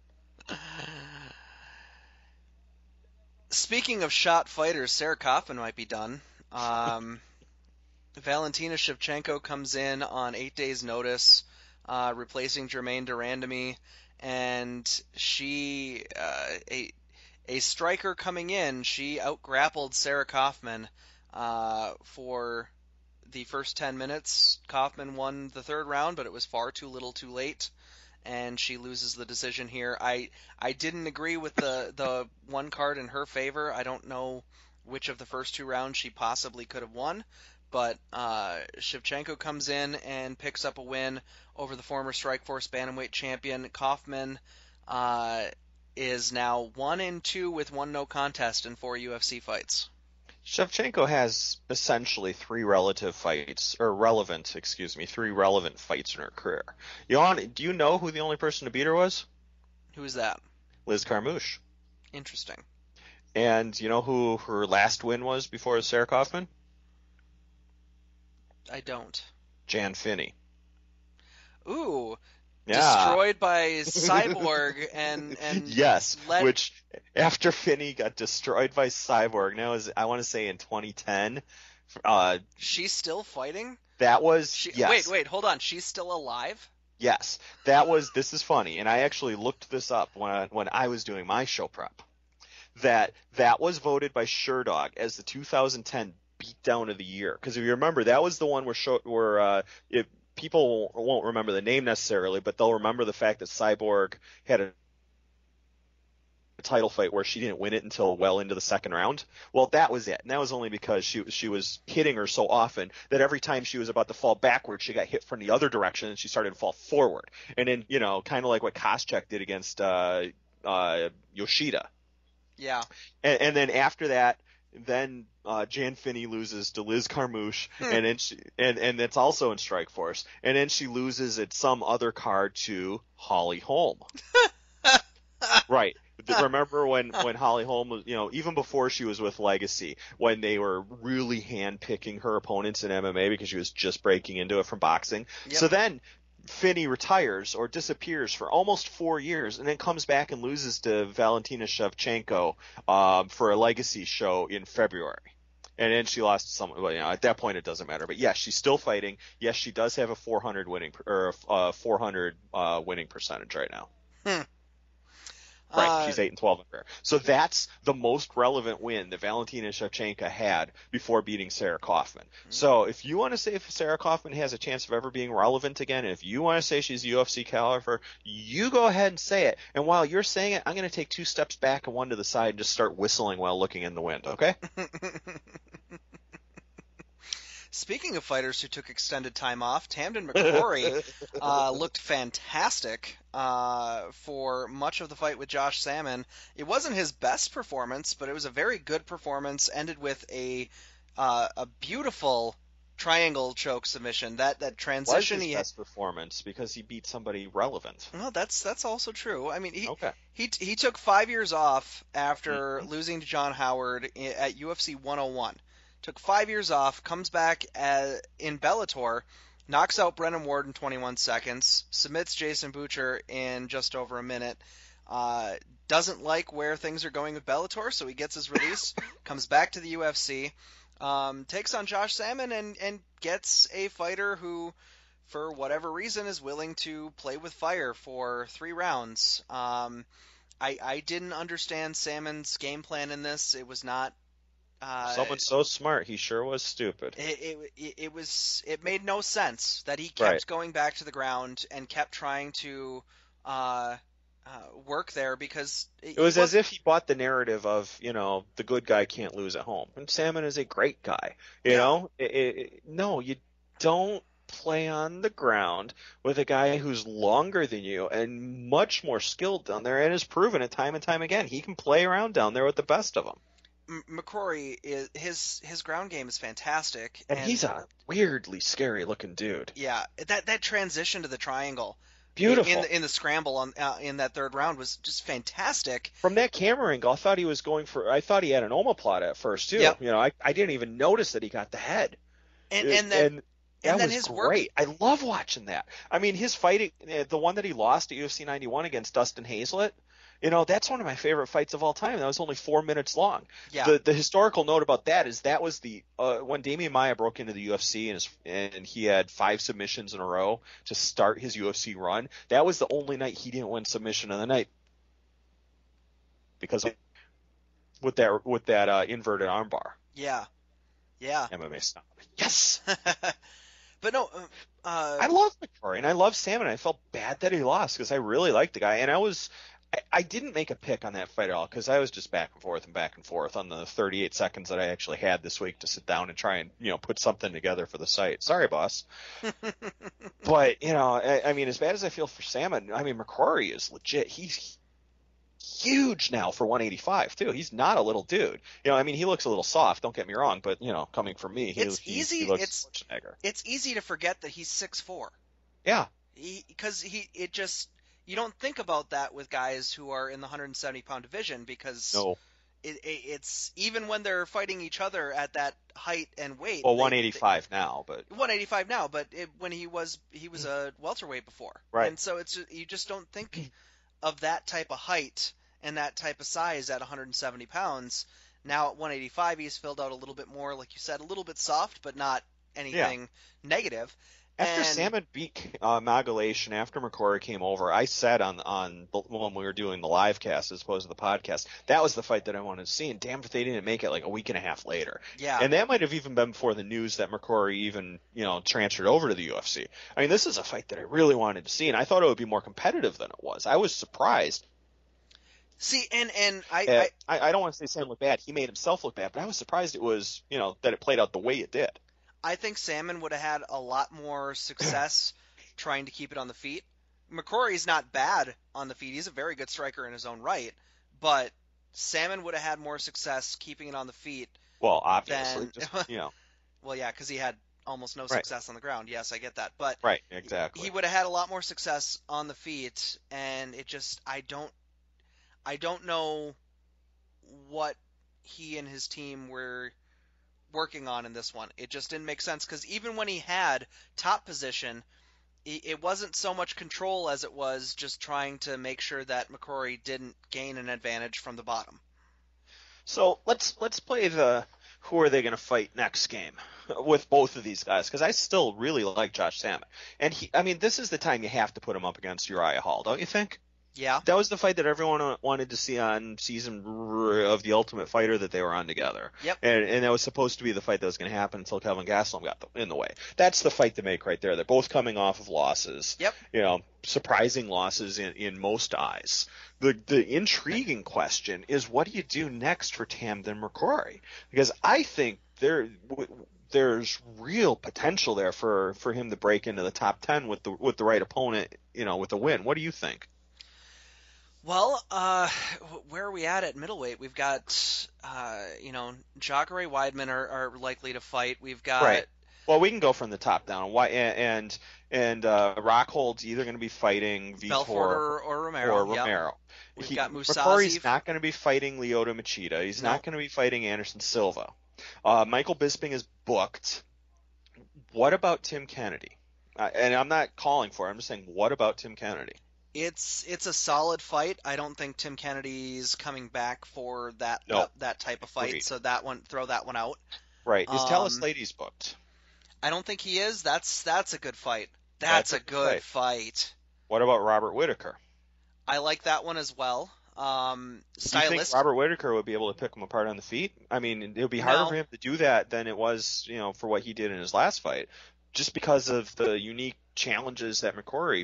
Speaking of shot fighters, Sarah Kaufman might be done. Valentina Shevchenko comes in on 8 days' notice, replacing Germaine de Randamie, and she, a striker coming in, she outgrappled Sarah Kaufman for the first 10 minutes. Kaufman won the third round, but it was far too little too late, and she loses the decision here. I didn't agree with the one card in her favor. I don't know which of the first 2 rounds she possibly could have won, but Shevchenko comes in and picks up a win over the former Strikeforce Bantamweight champion. Kaufman is now 1-2 with 1 no contest in 4 UFC fights. Shevchenko has essentially 3 relevant fights in her career. Do you know who the only person to beat her was? Who is that? Liz Carmouche. Interesting. And you know who her last win was before Sarah Kaufman? I don't. Jan Finney. Ooh. Yeah. Destroyed by Cyborg and yes, which after Finney got destroyed by Cyborg, now I want to say in 2010. She's still fighting? That was yes. Wait, hold on. She's still alive? Yes, this is funny, and I actually looked this up when I was doing my show prep. That was voted by Sherdog as the 2010 beatdown of the year. Because if you remember, that was the one where people won't remember the name necessarily, but they'll remember the fact that Cyborg had a title fight where she didn't win it until well into the second round. Well, that was it. And that was only because she was hitting her so often that every time she was about to fall backward, she got hit from the other direction and she started to fall forward. And then, kind of like what Koscheck did against Yoshida. Yeah. And then after that, then Jan Finney loses to Liz Carmouche, and then and that's also in Strikeforce. And then she loses at some other card to Holly Holm. Right. Remember when Holly Holm was, even before she was with Legacy, when they were really handpicking her opponents in MMA because she was just breaking into it from boxing. Yep. So then Finney retires or disappears for almost 4 years and then comes back and loses to Valentina Shevchenko for a Legacy show in February. And then she lost to someone. Well, at that point it doesn't matter. But yes, she's still fighting. Yes, she does have a 400 winning percentage right now. Right, she's 8-12 in career. So that's the most relevant win that Valentina Shevchenko had before beating Sarah Kaufman. So if you want to say if Sarah Kaufman has a chance of ever being relevant again, and if you want to say she's UFC caliber, you go ahead and say it. And while you're saying it, I'm going to take 2 steps back and 1 to the side and just start whistling while looking in the wind, okay? Speaking of fighters who took extended time off, Tamden McCrory looked fantastic for much of the fight with Josh Salmon. It wasn't his best performance, but it was a very good performance. Ended with a beautiful triangle choke submission. That transition. Was his best performance because he beat somebody relevant. No, that's also true. I mean, he took 5 years off after losing to John Howard at UFC 101. Took 5 years off, comes back in Bellator, knocks out Brennan Ward in 21 seconds, submits Jason Butcher in just over a minute. Doesn't like where things are going with Bellator, so he gets his release, comes back to the UFC, takes on Josh Salmon, and gets a fighter who, for whatever reason, is willing to play with fire for 3 rounds. I didn't understand Salmon's game plan in this. It was not... Someone so smart, he sure was stupid. It made no sense that he kept going back to the ground and kept trying to work there because it was as if he bought the narrative of the good guy can't lose at home, and Salmon is a great guy. No, you don't play on the ground with a guy who's longer than you and much more skilled down there, and has proven it time and time again. He can play around down there with the best of them. McCrory his ground game is fantastic, and he's a weirdly scary looking dude. Yeah, that transition to the triangle, beautiful in the scramble in that 3rd round was just fantastic. From that camera angle, I thought he had an omoplata at first too. Yep. I didn't even notice that he got the head. And that was his great. Work... I love watching that. I mean, his fighting, the one that he lost at UFC 91 against Dustin Hazlett. That's one of my favorite fights of all time. That was only 4 minutes long. Yeah. The historical note about that is that was the when Damian Maia broke into the UFC and he had 5 submissions in a row to start his UFC run. That was the only night he didn't win submission of the night because with that inverted armbar. Yeah. Yeah. MMA style. Yes. But no, I love McCrory and I love Salmon. I felt bad that he lost because I really liked the guy, and I didn't make a pick on that fight at all because I was just back and forth on the 38 seconds that I actually had this week to sit down and try and put something together for the site. Sorry, boss. But I mean, as bad as I feel for Salmon, I mean McCrory is legit. He's huge now for 185 too. He's not a little dude. I mean, he looks a little soft. Don't get me wrong, but coming from me, he looks Schwarzenegger. It's easy to forget that he's 6'4". Yeah. Because you don't think about that with guys who are in the 170-pound division because it's even when they're fighting each other at that height and weight. Well, 185 now, but 185 now, but when he was a welterweight before, right? And so you just don't think of that type of height and that type of size at 170 pounds. Now at 185, he's filled out a little bit more, like you said, a little bit soft, but not anything negative. After And Salmon beat Magalhães, after McCrory came over, I said when we were doing the live cast as opposed to the podcast, that was the fight that I wanted to see, and damn if they didn't make it like a week and a half later. yeah, And that might have even been before the news that McCrory even, transferred over to the UFC. I mean, this is a fight that I really wanted to see, and I thought it would be more competitive than it was. I was surprised. see, and I don't want to say Sam looked bad. He made himself look bad, but I was surprised it was, that it played out the way it did. I think Salmon would have had a lot more success trying to keep it on the feet. McCrory's not bad on the feet. He's a very good striker in his own right, but Salmon would have had more success keeping it on the feet. Well, obviously, Well, yeah, because he had almost no Right. success on the ground. Yes, I get that, but Right, exactly. he would have had a lot more success on the feet, and it just I don't know what he and his team were working on in this one. It just didn't make sense because even when he had top position, it wasn't so much control as it was just trying to make sure that McCrory didn't gain an advantage from the bottom. So let's play the who are they going to fight next game with both of these guys, because I still really like Josh Salmon, and this is the time you have to put him up against Uriah Hall, don't you think? Yeah. That was the fight that everyone wanted to see on season of The Ultimate Fighter that they were on together. Yep. And that was supposed to be the fight that was going to happen until Kevin Gastelum got in the way. That's the fight to make right there. They're both coming off of losses. Yep. Surprising losses in most eyes. The intriguing question is, what do you do next for Tamdan McCrory? Because I think there's real potential there for him to break into the top 10 with the right opponent, with a win. What do you think? Well, where are we at middleweight? We've got, Jacare Weidman are likely to fight. We've got. Right. Well, we can go from the top down. And Rockhold's either going to be fighting Vitor Belfort or Romero. Yep. We've got Mousasi. McCrory's not going to be fighting Lyoto Machida. He's not going to be fighting Anderson Silva. Michael Bisping is booked. What about Tim Kennedy? And I'm not calling for it. I'm just saying, what about Tim Kennedy? It's a solid fight. I don't think Tim Kennedy's coming back for that type of fight. Agreed. So throw that one out. Right. Is Talis Ladies booked? I don't think he is. That's a good fight. That's a good fight. What about Robert Whitaker? I like that one as well. Do you think Robert Whitaker would be able to pick him apart on the feet? I mean, it would be harder for him to do that than it was, for what he did in his last fight, just because of the unique challenges that McCrory,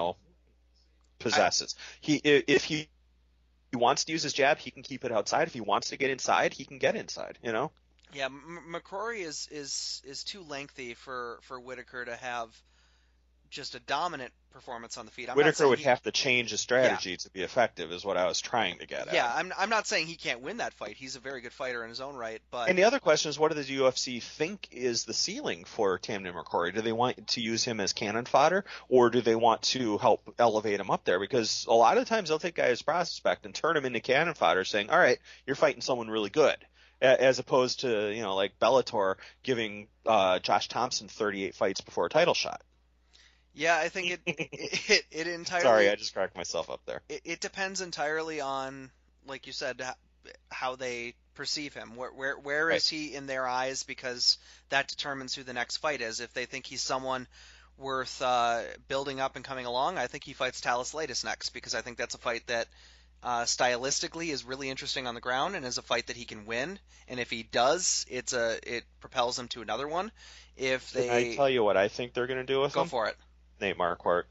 possesses. If he wants to use his jab, he can keep it outside. If he wants to get inside, he can get inside. Yeah, McCrory is too lengthy for Whitaker to have just a dominant performance on the feet. Whitaker would have to change his strategy to be effective, is what I was trying to get at. Yeah, I'm not saying he can't win that fight. He's a very good fighter in his own right. And the other question is, what does the UFC think is the ceiling for Tamdan McCrory? Do they want to use him as cannon fodder, or do they want to help elevate him up there? Because a lot of times they'll take guys prospect and turn him into cannon fodder, saying, all right, you're fighting someone really good. As opposed to, like Bellator giving Josh Thompson 38 fights before a title shot. Yeah, I think it entirely. Sorry, I just cracked myself up there. It depends entirely on, like you said, how they perceive him. Where is he in their eyes? Because that determines who the next fight is. If they think he's someone worth building up and coming along, I think he fights Talis Laitis next, because I think that's a fight that stylistically is really interesting on the ground and is a fight that he can win. And if he does, it propels him to another one. Can I tell you what I think they're going to do with him? Go for it. Nate Marquardt.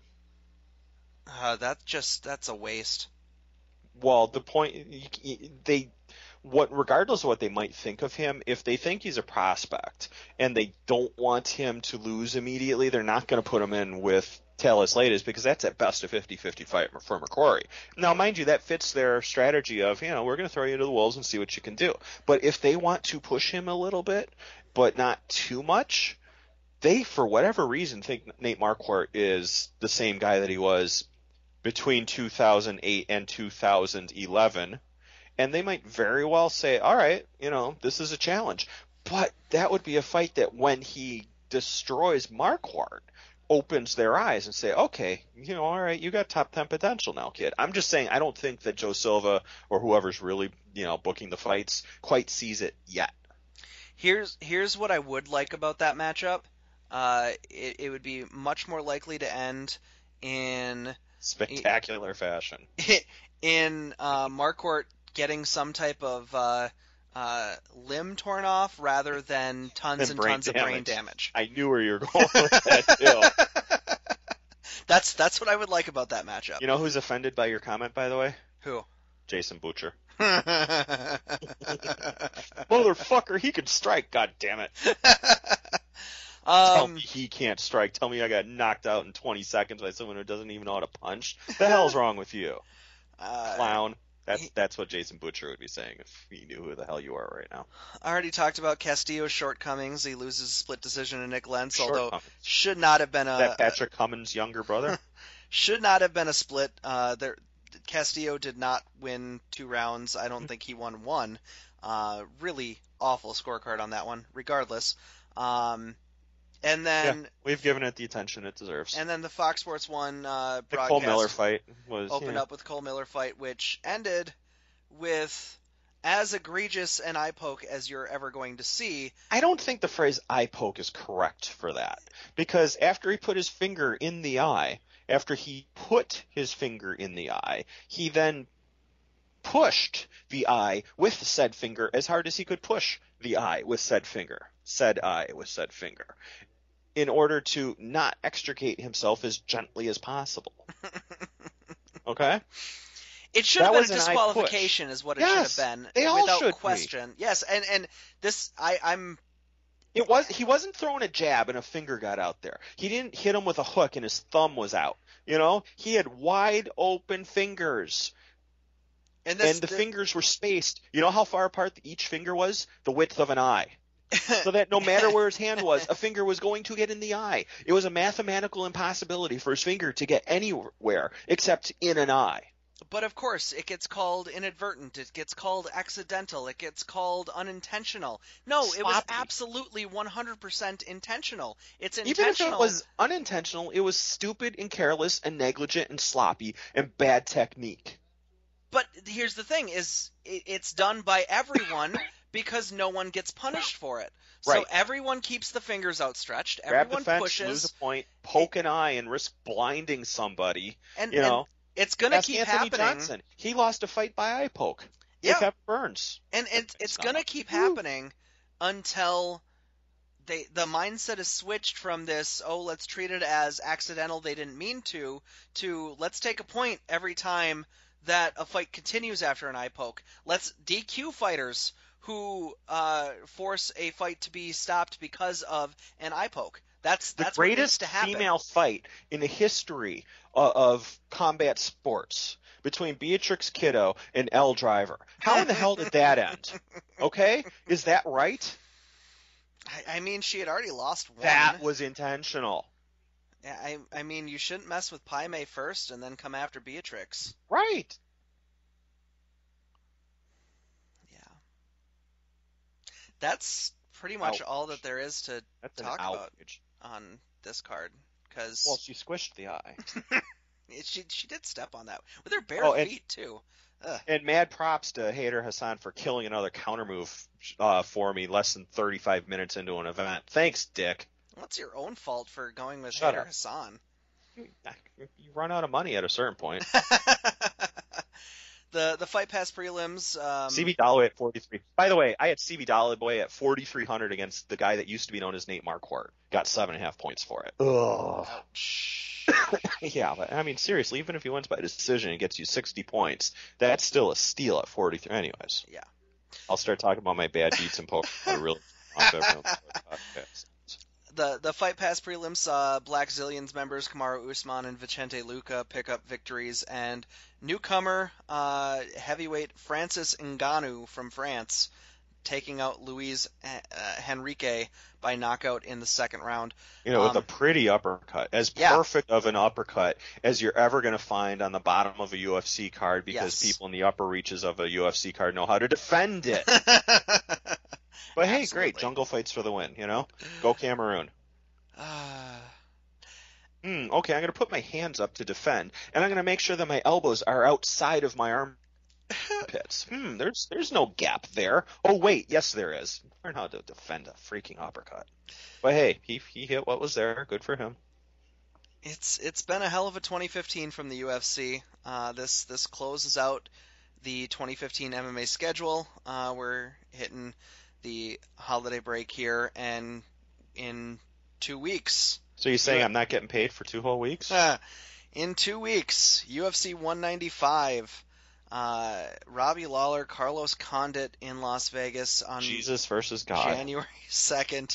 That's a waste. Well, the point regardless of what they might think of him, if they think he's a prospect and they don't want him to lose immediately, they're not going to put him in with Talis Laitis, because that's at best a 50-50 fight for McCrory. Now, mind you, that fits their strategy of, we're going to throw you to the wolves and see what you can do. But if they want to push him a little bit, but not too much, they, for whatever reason, think Nate Marquardt is the same guy that he was between 2008 and 2011, and they might very well say, all right, this is a challenge. But that would be a fight that, when he destroys Marquardt, opens their eyes and say, okay, all right, you got top 10 potential now, kid. I'm just saying, I don't think that Joe Silva or whoever's really, booking the fights quite sees it yet. Here's what I would like about that matchup. it would be much more likely to end in Spectacular fashion. in Marquardt getting some type of limb torn off rather than tons and tons of brain damage. I knew where you were going with that too. That's what I would like about that matchup. You know who's offended by your comment, by the way? Who? Jason Butcher. Motherfucker, he can strike, god damn it. Tell me he can't strike. Tell me I got knocked out in 20 seconds by someone who doesn't even know how to punch. The hell's wrong with you? Clown. That's what Jason Butcher would be saying if he knew who the hell you are right now. I already talked about Castillo's shortcomings. He loses a split decision to Nick Lentz, although should not have been that Patrick Cummins' younger brother? Should not have been a split. Castillo did not win 2 rounds. I don't think he won 1. Really awful scorecard on that one, regardless. And then we've given it the attention it deserves. And then the Fox Sports 1 broadcast. The Cole Miller fight was opened up with Cole Miller fight, which ended with as egregious an eye poke as you're ever going to see. I don't think the phrase eye poke is correct for that, because after he put his finger in the eye, he then pushed the eye with said finger as hard as he could push the eye with said finger, in order to not extricate himself as gently as possible. Okay? It should have been a disqualification is what it should have been. They all without should question. Be. Yes, and this he wasn't throwing a jab and a finger got out there. He didn't hit him with a hook and his thumb was out. You know? He had wide open fingers. And the fingers were spaced. You know how far apart each finger was? The width of an eye. So that no matter where his hand was, a finger was going to get in the eye. It was a mathematical impossibility for his finger to get anywhere except in an eye. But of course, it gets called inadvertent. It gets called accidental. It gets called unintentional. No, Sloppy. It was absolutely 100% intentional. It's intentional. Even if it was unintentional, it was stupid and careless and negligent and sloppy and bad technique. But here's the thing: is it's done by everyone because no one gets punished for it. Right. So everyone keeps the fingers outstretched. Grab Everyone the fence, pushes, lose a point, poke an eye, and risk blinding somebody. And it's going to keep Anthony happening. Johnson. He lost a fight by eye poke. Yeah. With Kevin Burns. And it's going to keep happening until the mindset is switched from this, let's treat it as accidental, they didn't mean to let's take a point every time that a fight continues after an eye poke. Let's DQ fighters who force a fight to be stopped because of an eye poke. That's the greatest what needs to happen. Female fight in the history of combat sports between Beatrix Kiddo and Elle Driver. How in the hell did that end? Okay? Is that right? I mean, she had already lost one. That was intentional. Yeah, I mean, you shouldn't mess with Pai Mei first and then come after Beatrix. Right. Yeah. That's pretty much all that there is to talk about on this card. Well, she squished the eye. She did step on that with her bare feet too. And mad props to Hayder Hassan for killing another counter move for me less than 35 minutes into an event. Thanks, Dick. What's your own fault for going with Hayder Hassan? You run out of money at a certain point. The Fight Pass prelims. CV Dalloway at 43. By the way, I had CV Dalloway at 4,300 against the guy that used to be known as Nate Marquardt. Got 7.5 points for it. Ugh. Ouch. Yeah, but I mean, seriously, even if he wins by decision and gets you 60 points, that's still a steal at 43. Anyways. Yeah. I'll start talking about my bad beats and poker. The Fight Pass prelims saw Black Zillions members Kamaru Usman and Vicente Luque pick up victories, and newcomer heavyweight Francis Ngannou from France taking out Luis Henrique by knockout in the second round. With a pretty uppercut, as perfect of an uppercut as you're ever going to find on the bottom of a UFC card, because people in the upper reaches of a UFC card know how to defend it. But hey, great. Jungle fights for the win, Go Cameroon. Okay, I'm going to put my hands up to defend, and I'm going to make sure that my elbows are outside of my arm pits. There's no gap there. Oh wait, yes there is. Learn how to defend a freaking uppercut. But hey, he hit what was there. Good for him. It's been a hell of a 2015 from the UFC. This closes out the 2015 MMA schedule. We're hitting the holiday break here, and in 2 weeks. So you're saying I'm not getting paid for 2 whole weeks? In 2 weeks, UFC 195. Robbie Lawler, Carlos Condit in Las Vegas on Jesus versus God. January 2nd.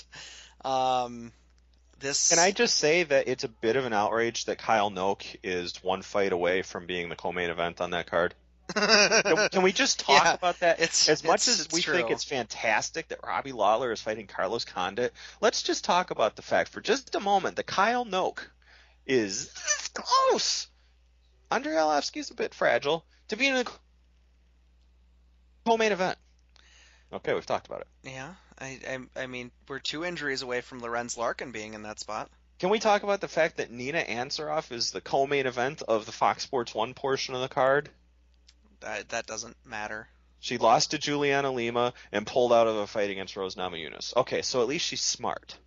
Can I just say that it's a bit of an outrage that Kyle Noke is one fight away from being the co-main event on that card? Can we just talk about that? As much as we think it's fantastic that Robbie Lawler is fighting Carlos Condit, let's just talk about the fact for just a moment that Kyle Noke is close. Andrei Arlovski's a bit fragile to be in the co-main event. Okay, we've talked about it. Yeah, I mean, we're 2 injuries away from Lorenz Larkin being in that spot. Can we talk about the fact that Nina Ansaroff is the co-main event of the Fox Sports 1 portion of the card? That doesn't matter. She lost to Juliana Lima and pulled out of a fight against Rose Namajunas. Okay, so at least she's smart.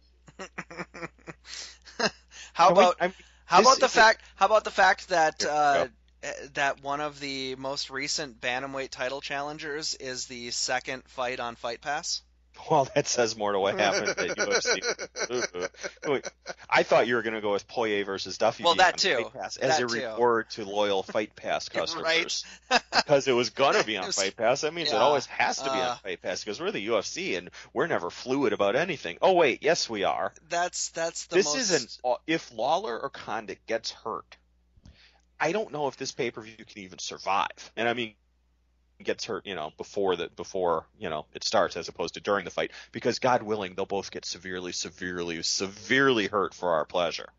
How about the fact that that one of the most recent bantamweight title challengers is the second fight on Fight Pass? Well, that says more to what happened at UFC. I thought you were going to go with Poirier versus Duffy. Well, that too. Fight Pass as a reward to loyal Fight Pass customers. Right. Because it was going to be on Fight Pass. That means it always has to be on Fight Pass because we're the UFC and we're never fluid about anything. Oh, wait. Yes, we are. If Lawler or Condit gets hurt, I don't know if this pay-per-view can even survive. And I mean, gets hurt, before it starts as opposed to during the fight, because God willing, they'll both get severely hurt for our pleasure.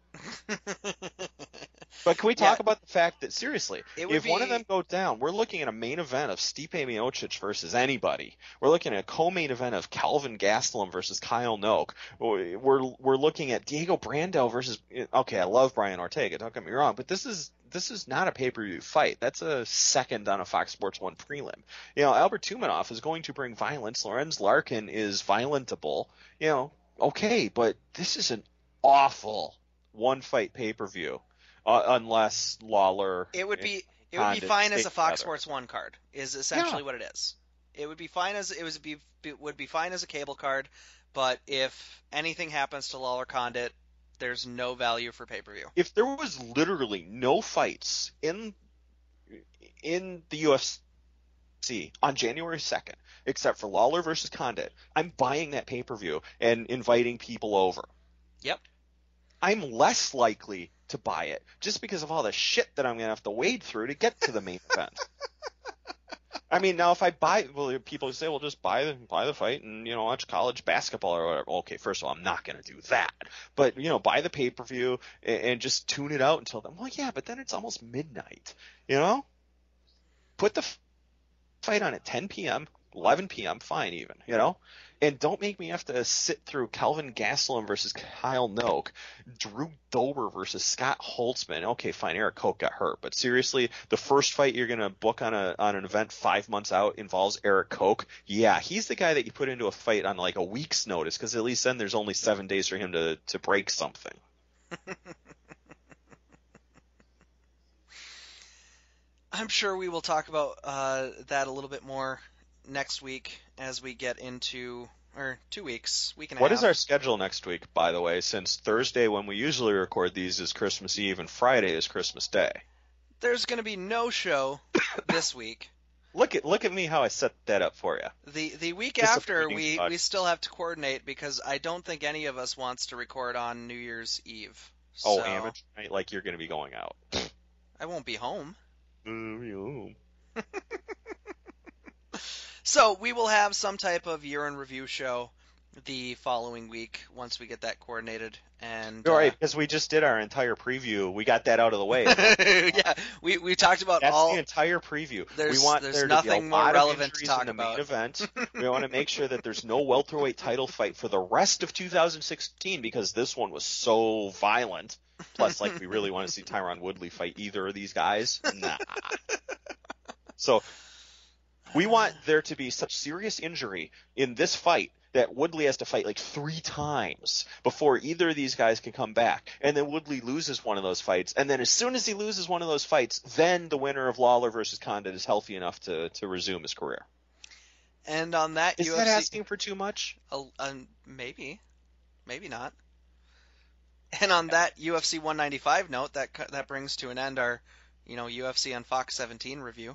But can we talk about the fact that, seriously, if one of them go down, we're looking at a main event of Stipe Miocic versus anybody. We're looking at a co-main event of Calvin Gastelum versus Kyle Noke. We're looking at Diego Brandao versus, okay, I love Brian Ortega, don't get me wrong, but this is not a pay-per-view fight. That's a second on a Fox Sports 1 prelim. Albert Tumanov is going to bring violence. Lorenz Larkin is violentable. Okay, but this is an awful one-fight pay-per-view. Unless Lawler, it would be fine as a Fox Sports 1 card. Is essentially what it is. It would be fine as a cable card, but if anything happens to Lawler Condit, there's no value for pay-per-view. If there was literally no fights in the UFC on January 2nd, except for Lawler versus Condit, I'm buying that pay-per-view and inviting people over. Yep. I'm less likely to buy it just because of all the shit that I'm going to have to wade through to get to the main event. I mean, now if I buy, people say, well, just buy the fight and, watch college basketball or whatever. Okay, first of all, I'm not going to do that. But, buy the pay-per-view and just tune it out until then. Well, yeah, but then it's almost midnight, Put the fight on at 10 p.m., 11 p.m., fine even, And don't make me have to sit through Calvin Gastelum versus Kyle Noke, Drew Dober versus Scott Holtzman. Okay, fine, Eric Koch got hurt, but seriously, the first fight you're going to book on an event 5 months out involves Eric Koch? Yeah, he's the guy that you put into a fight on like a week's notice, because at least then there's only 7 days for him to break something. I'm sure we will talk about that a little bit more next week as we get into, or 2 weeks, week and a half. What is our schedule next week, by the way, since Thursday when we usually record these is Christmas Eve and Friday is Christmas Day? There's going to be no show this week. Look at me how I set that up for you. The week after, we still have to coordinate because I don't think any of us wants to record on New Year's Eve. Oh, amateur night, like you're going to be going out. I won't be home. So we will have some type of year-end review show the following week once we get that coordinated. And right, because we just did our entire preview. We got that out of the way. Yeah, we talked about That's the entire preview. We want there to be a lot of injuries in the main event. We want to make sure that there's no welterweight title fight for the rest of 2016 because this one was so violent. Plus, we really want to see Tyron Woodley fight either of these guys. Nah. So We want there to be such serious injury in this fight that Woodley has to fight like 3 times before either of these guys can come back. And then Woodley loses one of those fights. And then as soon as he loses one of those fights, then the winner of Lawler versus Condit is healthy enough to resume his career. And on that, Is UFC... that asking for too much? Maybe. Maybe not. And on that UFC 195 note, that brings to an end our, UFC on Fox 17 review.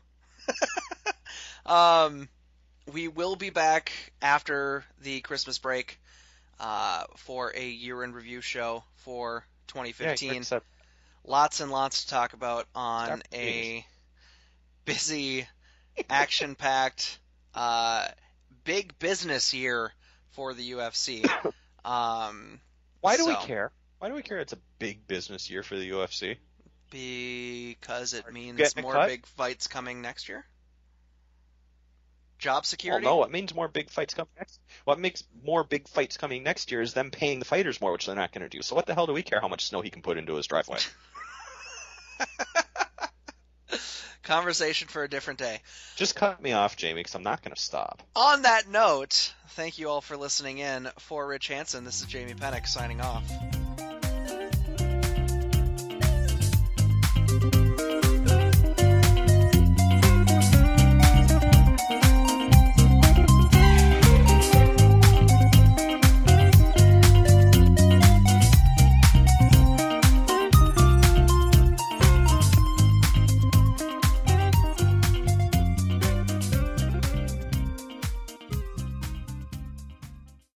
We will be back after the Christmas break for a year-end review show for 2015. Yeah, lots and lots to talk about on a busy, action-packed, big business year for the UFC. Why do we care? Why do we care it's a big business year for the UFC? Because it means more big fights coming next year? Job security? Well, no, it means more big fights coming next. What makes more big fights coming next year is them paying the fighters more, which they're not going to do. So what the hell do we care how much snow he can put into his driveway? Conversation for a different day. Just cut me off, Jamie, because I'm not going to stop. On that note, thank you all for listening in. For Rich Hansen, this is Jamie Pennick signing off.